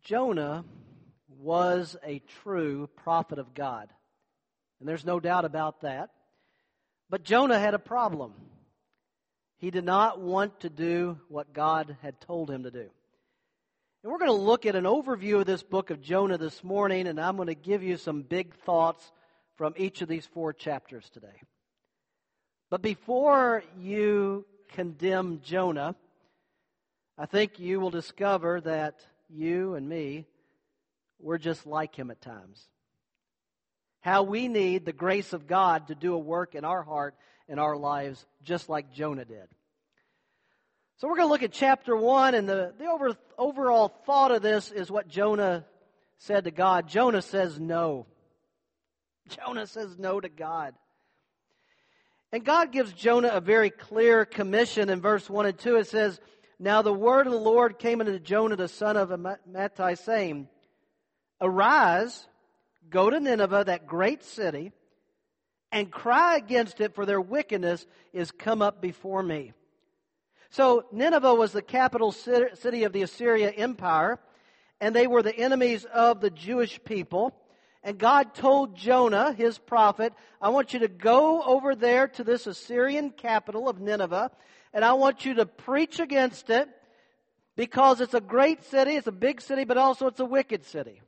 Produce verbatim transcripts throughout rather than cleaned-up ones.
Jonah was a true prophet of God, and there's no doubt about that. But Jonah had a problem. He did not want to do what God had told him to do. And we're going to look at an overview of this book of Jonah this morning, and I'm going to give you some big thoughts from each of these four chapters today. But before you condemn Jonah, I think you will discover that you and me, we're just like him at times. How we need the grace of God to do a work in our heart and our lives, just like Jonah did. So we're going to look at chapter one, and the, the over, overall thought of this is what Jonah said to God. Jonah says no. Jonah says no to God. And God gives Jonah a very clear commission in verse one and two. It says, "Now the word of the Lord came unto Jonah the son of Amittai, saying, Arise, go to Nineveh, that great city, and cry against it, for their wickedness is come up before me." So Nineveh was the capital city of the Assyrian Empire, and they were the enemies of the Jewish people. And God told Jonah, his prophet, I want you to go over there to this Assyrian capital of Nineveh, and I want you to preach against it, because it's a great city, it's a big city, but also it's a wicked city.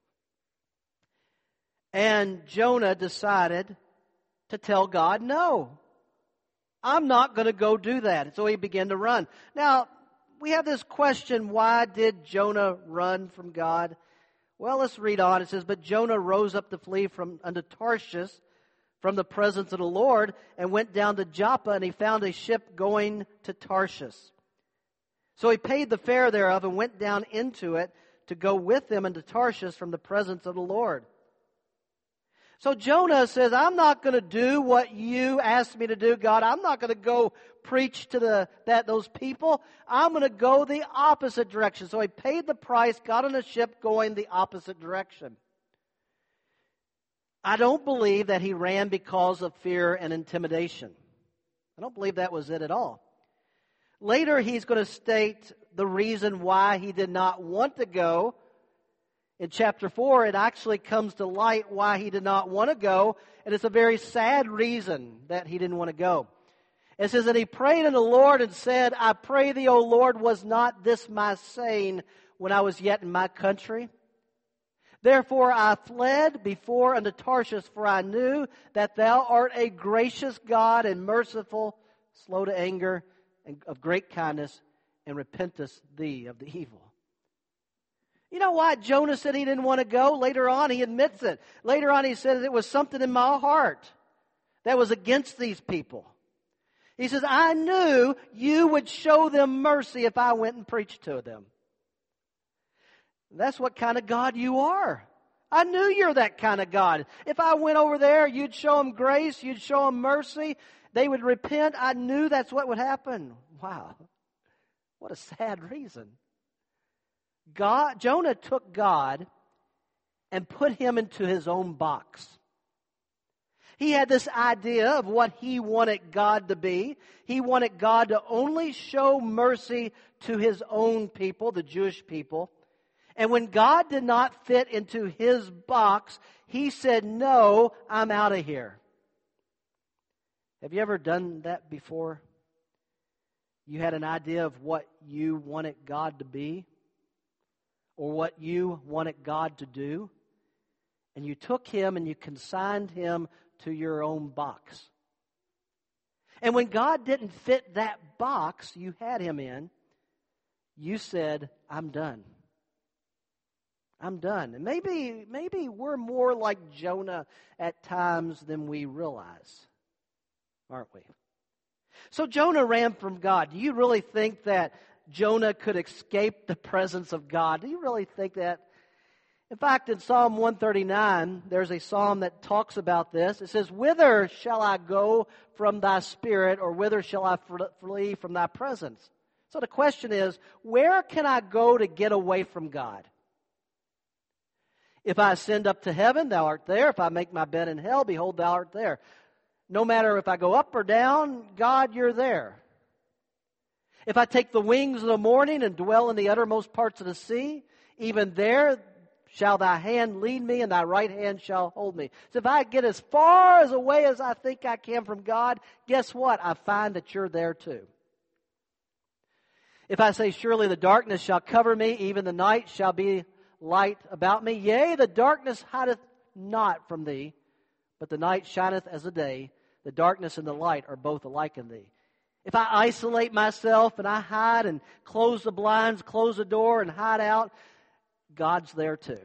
And Jonah decided to tell God, no, I'm not going to go do that. So he began to run. Now, we have this question, why did Jonah run from God? Well, let's read on. It says, "But Jonah rose up to flee from unto Tarshish from the presence of the Lord, and went down to Joppa, and he found a ship going to Tarshish. So he paid the fare thereof, and went down into it to go with them into Tarshish from the presence of the Lord." So Jonah says, I'm not going to do what you asked me to do, God. I'm not going to go preach to the that those people. I'm going to go the opposite direction. So he paid the price, got on a ship going the opposite direction. I don't believe that he ran because of fear and intimidation. I don't believe that was it at all. Later, he's going to state the reason why he did not want to go. In chapter four, it actually comes to light why he did not want to go, and it's a very sad reason that he didn't want to go. It says that he prayed unto the Lord and said, I pray thee, O Lord, was not this my saying when I was yet in my country? Therefore I fled before unto Tarshish, for I knew that thou art a gracious God and merciful, slow to anger, and of great kindness, and repentest thee of the evil. You know why Jonah said he didn't want to go? Later on, he admits it. Later on, he said it was something in my heart that was against these people. He says, I knew you would show them mercy if I went and preached to them. That's what kind of God you are. I knew you're that kind of God. If I went over there, you'd show them grace, you'd show them mercy, they would repent. I knew that's what would happen. Wow. What a sad reason. God, Jonah took God and put him into his own box. He had this idea of what he wanted God to be. He wanted God to only show mercy to his own people, the Jewish people. And when God did not fit into his box, he said, no, I'm out of here. Have you ever done that before? You had an idea of what you wanted God to be, or what you wanted God to do, and you took him and you consigned him to your own box. And when God didn't fit that box you had him in, you said, I'm done. I'm done. And maybe, maybe we're more like Jonah at times than we realize, aren't we? So Jonah ran from God. Do you really think that Jonah could escape the presence of God? Do you really think that? In fact, in Psalm one thirty-nine, there's a psalm that talks about this. It says, whither shall I go from thy spirit, or whither shall I flee from thy presence? So the question is, where can I go to get away from God? If I ascend up to heaven, thou art there. If I make my bed in hell, behold, thou art there. No matter if I go up or down, God, you're there. If I take the wings of the morning and dwell in the uttermost parts of the sea, even there shall thy hand lead me, and thy right hand shall hold me. So if I get as far as away as I think I can from God, guess what? I find that you're there too. If I say, surely the darkness shall cover me, even the night shall be light about me. Yea, the darkness hideth not from thee, but the night shineth as the day. The darkness and the light are both alike in thee. If I isolate myself and I hide and close the blinds, close the door and hide out, God's there too.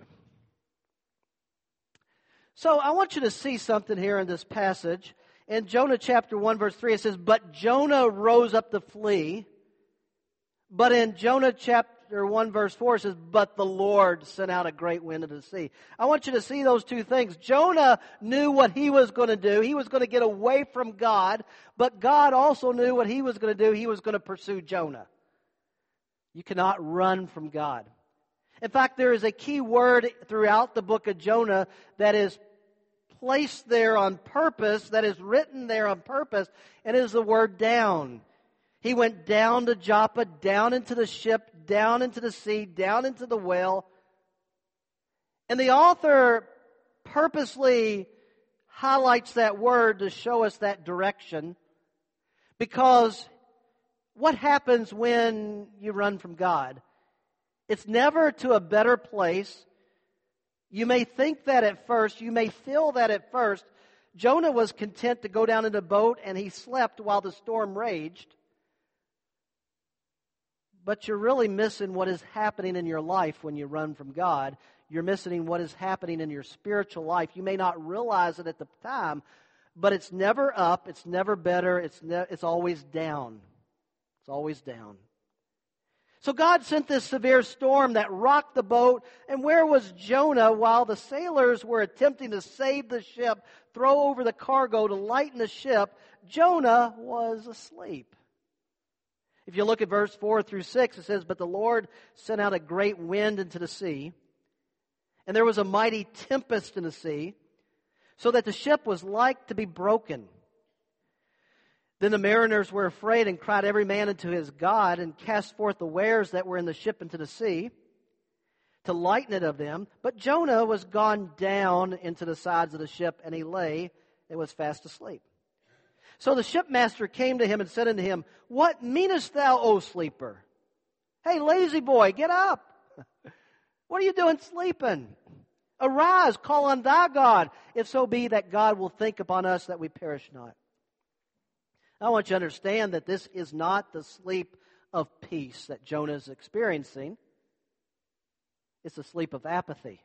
So I want you to see something here in this passage. In Jonah chapter one, verse three, it says, but Jonah rose up to flee. But in Jonah chapter one, verse four, it says, but the Lord sent out a great wind into the sea. I want you to see those two things. Jonah knew what he was going to do. He was going to get away from God. But God also knew what he was going to do. He was going to pursue Jonah. You cannot run from God. In fact, there is a key word throughout the book of Jonah that is placed there on purpose, that is written there on purpose, and it is the word down. He went down to Joppa, down into the ship, down into the sea, down into the whale. And the author purposely highlights that word to show us that direction, because what happens when you run from God? It's never to a better place. You may think that at first. You may feel that at first. Jonah was content to go down in a boat and he slept while the storm raged. But you're really missing what is happening in your life when you run from God. You're missing what is happening in your spiritual life. You may not realize it at the time, but it's never up. It's never better. It's ne- it's always down. It's always down. So God sent this severe storm that rocked the boat. And where was Jonah while the sailors were attempting to save the ship, throw over the cargo to lighten the ship? Jonah was asleep. If you look at verse four through six, it says, but the Lord sent out a great wind into the sea, and there was a mighty tempest in the sea, so that the ship was like to be broken. Then the mariners were afraid and cried every man unto his God, and cast forth the wares that were in the ship into the sea, to lighten it of them. But Jonah was gone down into the sides of the ship, and he lay and was fast asleep. So the shipmaster came to him and said unto him, what meanest thou, O sleeper? Hey, lazy boy, get up. What are you doing sleeping? Arise, call on thy God, if so be that God will think upon us that we perish not. I want you to understand that this is not the sleep of peace that Jonah is experiencing. It's the sleep of apathy.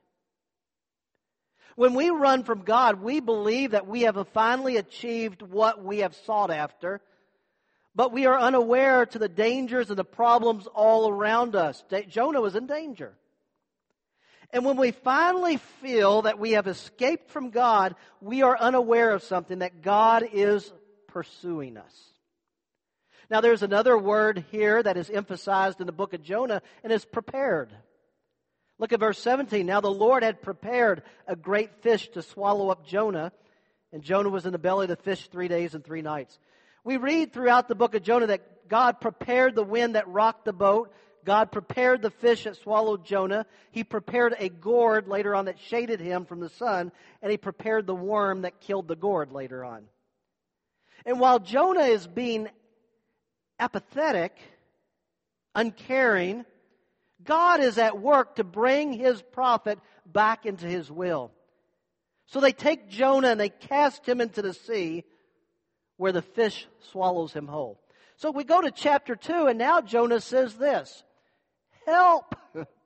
When we run from God, we believe that we have finally achieved what we have sought after, but we are unaware to the dangers and the problems all around us. Jonah was in danger. And when we finally feel that we have escaped from God, we are unaware of something, that God is pursuing us. Now there's another word here that is emphasized in the book of Jonah, and it's prepared. Look at verse seventeen. Now the Lord had prepared a great fish to swallow up Jonah, and Jonah was in the belly of the fish three days and three nights. We read throughout the book of Jonah that God prepared the wind that rocked the boat. God prepared the fish that swallowed Jonah. He prepared a gourd later on that shaded him from the sun, and he prepared the worm that killed the gourd later on. And while Jonah is being apathetic, uncaring, God is at work to bring his prophet back into his will. So they take Jonah and they cast him into the sea, where the fish swallows him whole. So we go to chapter two, and now Jonah says this, help!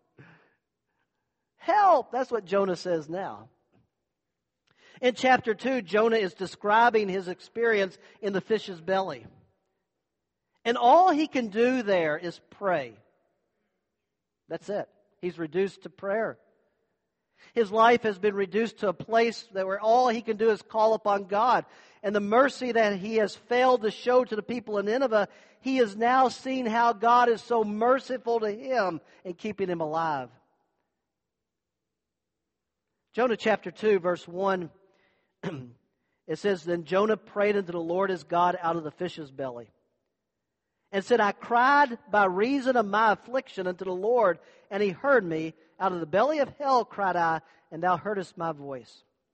Help! That's what Jonah says now. In chapter two, Jonah is describing his experience in the fish's belly. And all he can do there is pray. That's it. He's reduced to prayer. His life has been reduced to a place that where all he can do is call upon God. And the mercy that he has failed to show to the people in Nineveh, he has now seen how God is so merciful to him in keeping him alive. Jonah chapter two, verse one, it says, then Jonah prayed unto the Lord his God out of the fish's belly. and said, I cried by reason of my affliction unto the Lord, and he heard me. Out of the belly of hell cried I, and thou heardest my voice.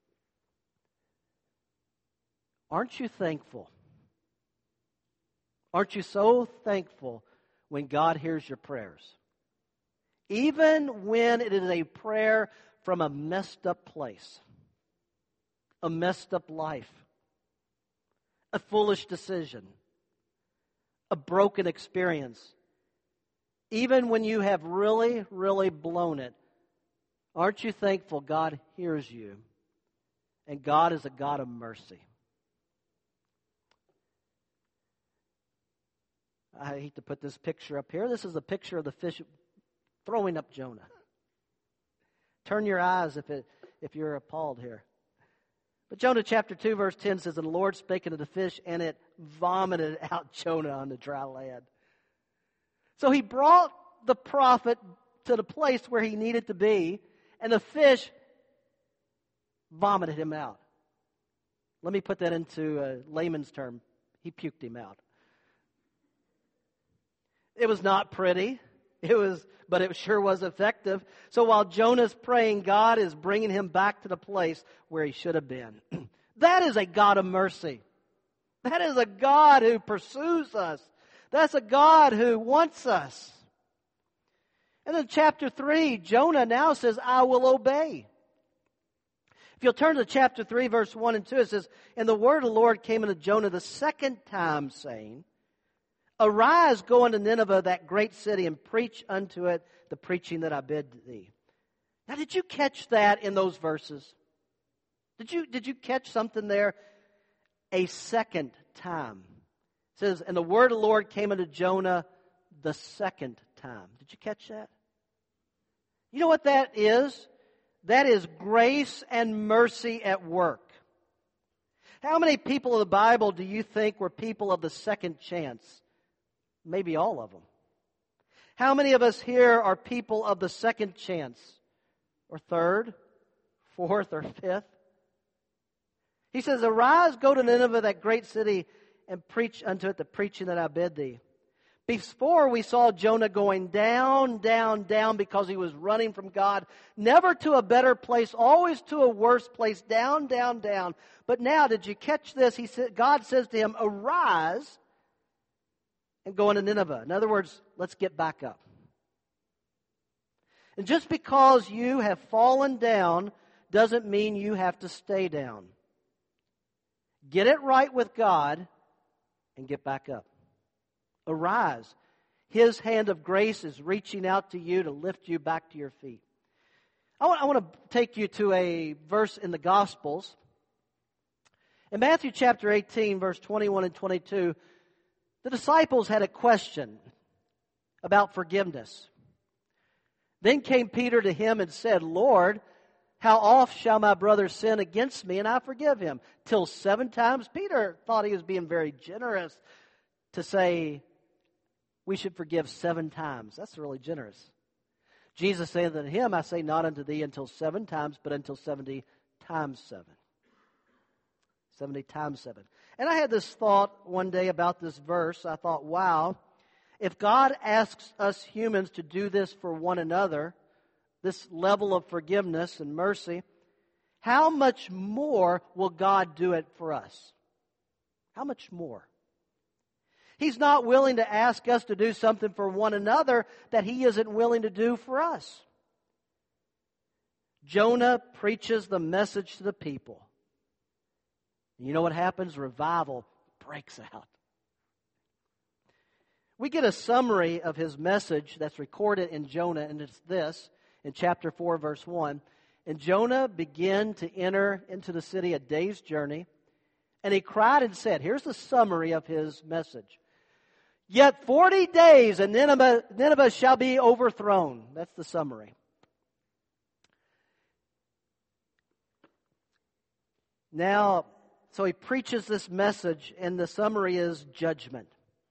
Aren't you thankful? Aren't you so thankful when God hears your prayers? Even when it is a prayer from a messed up place, a messed up life, a foolish decision, a broken experience. Even when you have really, really blown it, aren't you thankful God hears you? And God is a God of mercy. I hate to put this picture up here. This is a picture of the fish throwing up Jonah. Turn your eyes if it, if you're appalled here. But Jonah chapter two verse ten says, and the Lord spake unto the fish, and it vomited out Jonah on the dry land. So he brought the prophet to the place where he needed to be, and the fish vomited him out. Let me put that into a layman's term. He puked him out. It was not pretty. It was, but it sure was effective. So while Jonah's praying, God is bringing him back to the place where he should have been. That is a God of mercy. That is a God who pursues us. That's a God who wants us. And then chapter three, Jonah now says, I will obey. If you'll turn to chapter three, verse one and two, it says, and the word of the Lord came unto Jonah the second time, saying, arise, go unto Nineveh, that great city, and preach unto it the preaching that I bid thee. Now, did you catch that in those verses? Did you, did you catch something there? A second time. It says, and the word of the Lord came unto Jonah the second time. Did you catch that? You know what that is? That is grace and mercy at work. How many people of the Bible do you think were people of the second chance? Maybe all of them. How many of us here are people of the second chance? Or third? Fourth or fifth? He says, arise, go to Nineveh, that great city, and preach unto it the preaching that I bid thee. Before we saw Jonah going down, down, down because he was running from God. Never to a better place, always to a worse place, down, down, down. But now, did you catch this? He said, God says to him, arise and go into Nineveh. In other words, let's get back up. And just because you have fallen down doesn't mean you have to stay down. Get it right with God and get back up. Arise. His hand of grace is reaching out to you to lift you back to your feet. I want, I want to take you to a verse in the Gospels. In Matthew chapter eighteen, verse twenty-one and twenty-two, the disciples had a question about forgiveness. Then came Peter to him and said, Lord, how oft shall my brother sin against me and I forgive him? Till seven times? Peter thought he was being very generous to say we should forgive seven times. That's really generous. Jesus said unto him, I say not unto thee until seven times, but until seventy times seven. Seventy times seven. And I had this thought one day about this verse. I thought, wow, if God asks us humans to do this for one another, this level of forgiveness and mercy, how much more will God do it for us? How much more? He's not willing to ask us to do something for one another that He isn't willing to do for us. Jonah preaches the message to the people. And you know what happens? Revival breaks out. We get a summary of his message that's recorded in Jonah, and it's this, in chapter four, verse one. And Jonah began to enter into the city a day's journey, and he cried and said, here's the summary of his message. Yet forty days and Nineveh, Nineveh shall be overthrown. That's the summary. Now, so he preaches this message, and the summary is judgment.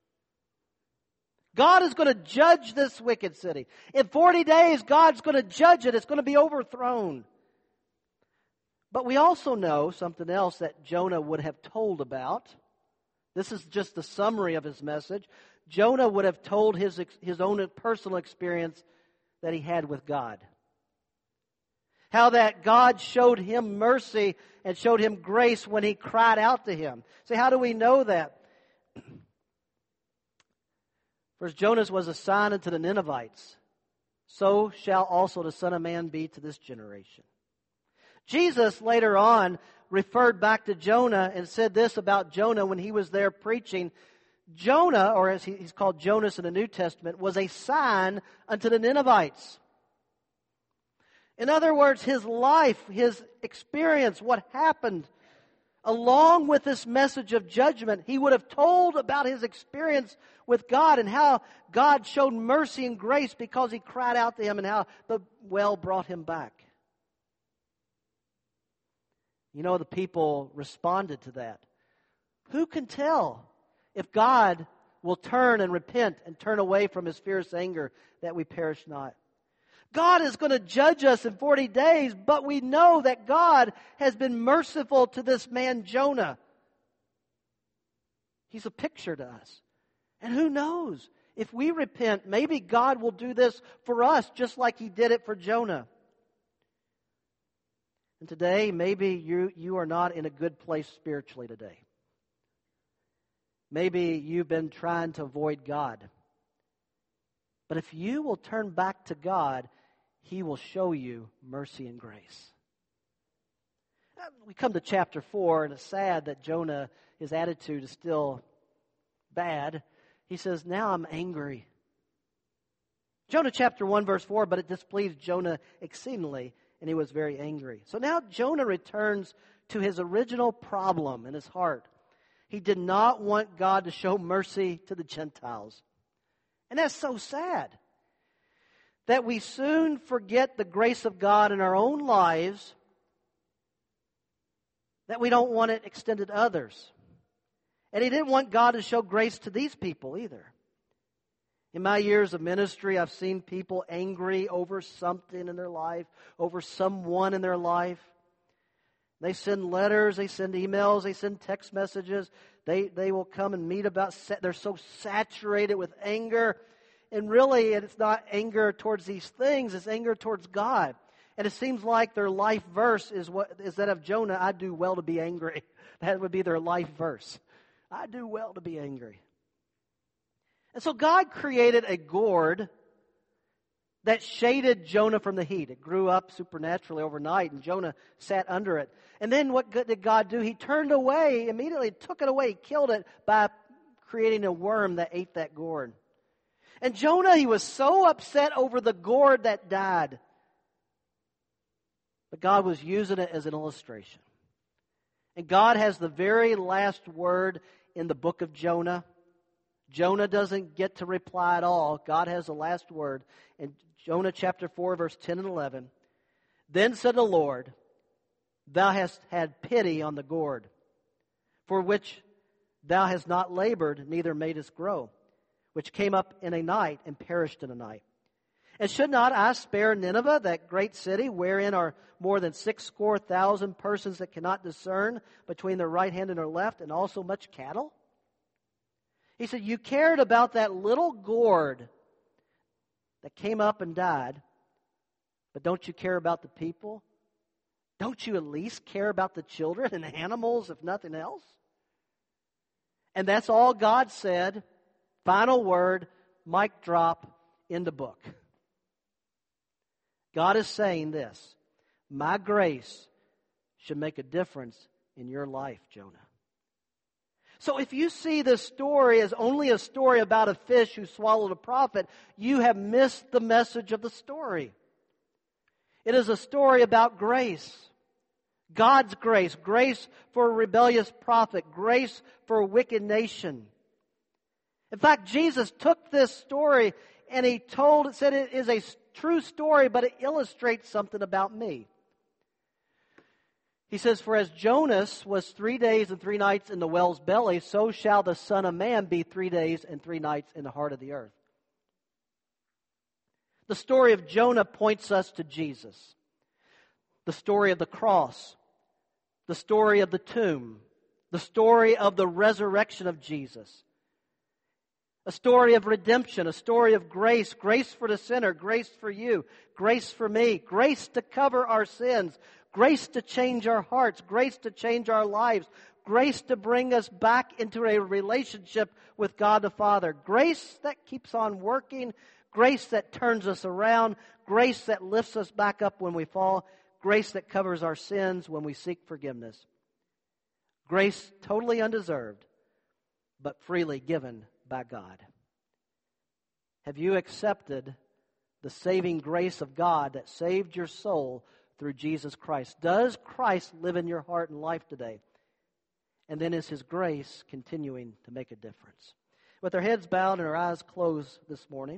God is going to judge this wicked city. In forty days, God's going to judge it. It's going to be overthrown. But we also know something else that Jonah would have told about. This is just the summary of his message. Jonah would have told his, his own personal experience that he had with God. How that God showed him mercy and showed him grace when he cried out to him. See, how do we know that? First, Jonas was a sign unto the Ninevites. So shall also the Son of Man be to this generation. Jesus later on referred back to Jonah and said this about Jonah when he was there preaching. Jonah, or as he's called Jonas in the New Testament, was a sign unto the Ninevites. In other words, his life, his experience, what happened, along with this message of judgment, he would have told about his experience with God and how God showed mercy and grace because he cried out to him and how the well brought him back. You know, the people responded to that. Who can tell if God will turn and repent and turn away from his fierce anger that we perish not? God is going to judge us in forty days, but we know that God has been merciful to this man Jonah. He's a picture to us. And who knows? If we repent, maybe God will do this for us just like he did it for Jonah. And today, maybe you, you are not in a good place spiritually today. Maybe you've been trying to avoid God. But if you will turn back to God, he will show you mercy and grace. We come to chapter four, and it's sad that Jonah, his attitude is still bad. He says, now I'm angry. Jonah chapter one, verse four, but it displeased Jonah exceedingly, and he was very angry. So now Jonah returns to his original problem in his heart. He did not want God to show mercy to the Gentiles. And that's so sad. That we soon forget the grace of God in our own lives, that we don't want it extended to others. And he didn't want God to show grace to these people either. In my years of ministry, I've seen people angry over something in their life, over someone in their life. They send letters, they send emails, they send text messages. They, they will come and meet about, they're so saturated with anger. And really, it's not anger towards these things, it's anger towards God. And it seems like their life verse is what is that of Jonah, I do well to be angry. That would be their life verse. I do well to be angry. And so God created a gourd that shaded Jonah from the heat. It grew up supernaturally overnight, and Jonah sat under it. And then what did God do? He turned away, immediately took it away, killed it by creating a worm that ate that gourd. And Jonah, he was so upset over the gourd that died. But God was using it as an illustration. And God has the very last word in the book of Jonah. Jonah doesn't get to reply at all. God has the last word. In Jonah chapter four, verse ten and eleven. Then said the Lord, thou hast had pity on the gourd, for which thou hast not labored, neither madest grow, which came up in a night and perished in a night. And should not I spare Nineveh, that great city, wherein are more than six score thousand persons that cannot discern between their right hand and their left, and also much cattle? He said, you cared about that little gourd that came up and died, but don't you care about the people? Don't you at least care about the children and animals, if nothing else? And that's all God said. Final word, mic drop, in the book. God is saying this, my grace should make a difference in your life, Jonah. So if you see this story as only a story about a fish who swallowed a prophet, you have missed the message of the story. It is a story about grace. God's grace. Grace for a rebellious prophet. Grace for a wicked nation. In fact, Jesus took this story and he told, it said it is a true story, but it illustrates something about me. He says, for as Jonas was three days and three nights in the whale's belly, so shall the Son of Man be three days and three nights in the heart of the earth. The story of Jonah points us to Jesus. The story of the cross. The story of the tomb. The story of the resurrection of Jesus. A story of redemption, a story of grace, grace for the sinner, grace for you, grace for me, grace to cover our sins, grace to change our hearts, grace to change our lives, grace to bring us back into a relationship with God the Father, grace that keeps on working, grace that turns us around, grace that lifts us back up when we fall, grace that covers our sins when we seek forgiveness. Grace totally undeserved, but freely given by God. Have you accepted the saving grace of God that saved your soul through Jesus Christ? Does Christ live in your heart and life today? And then is His grace continuing to make a difference? With our heads bowed and our eyes closed this morning,